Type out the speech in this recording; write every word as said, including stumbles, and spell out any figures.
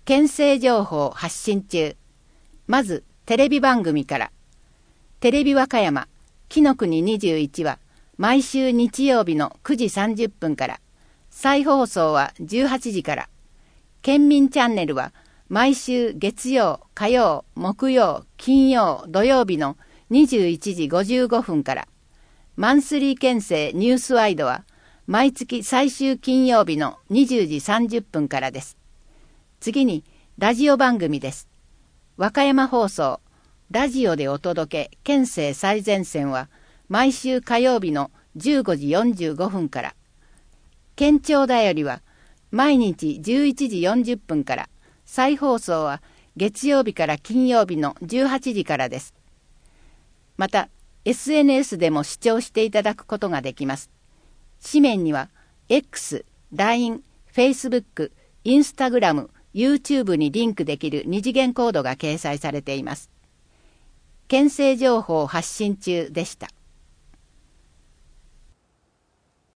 県政情報発信中。まずテレビ番組から。テレビ和歌山紀の国にじゅういちは毎週日曜日のくじさんじゅっぷんから、再放送はじゅうはちじから。県民チャンネルは毎週月曜、火曜、木曜、金曜、土曜日のにじゅういちじごじゅうごふんから。マンスリー県政ニュースワイドは毎月最終金曜日のにじゅうじさんじゅっぷんからです。次にラジオ番組です。和歌山放送ラジオでお届け県政最前線は毎週火曜日のじゅうごじよんじゅうごふんから。県庁だよりは毎日じゅういちじよんじゅっぷんから。再放送は月曜日から金曜日のじゅうはちじからです。また エスエヌエス でも視聴していただくことができます。紙面には X、ライン、Facebook、Instagram、YouTube にリンクできる二次元コードが掲載されています。県政情報発信中でした。